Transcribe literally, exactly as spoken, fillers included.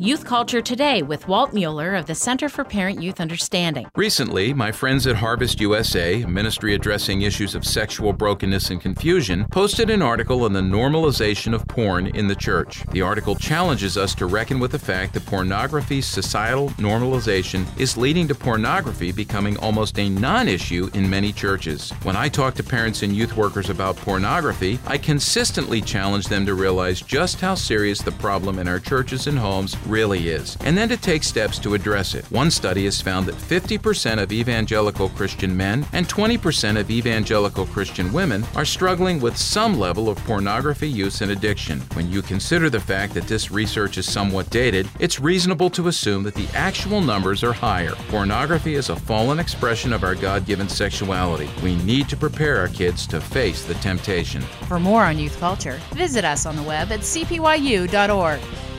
Youth Culture Today with Walt Mueller of the Center for Parent-Youth Understanding. Recently, my friends at Harvest U S A, a ministry addressing issues of sexual brokenness and confusion, posted an article on the normalization of porn in the church. The article challenges us to reckon with the fact that pornography's societal normalization is leading to pornography becoming almost a non-issue in many churches. When I talk to parents and youth workers about pornography, I consistently challenge them to realize just how serious the problem in our churches and homes really is, and then to take steps to address it. One study has found that fifty percent of evangelical Christian men and twenty percent of evangelical Christian women are struggling with some level of pornography use and addiction. When you consider the fact that this research is somewhat dated, it's reasonable to assume that the actual numbers are higher. Pornography is a fallen expression of our God-given sexuality. We need to prepare our kids to face the temptation. For more on youth culture, visit us on the web at c p y u dot org.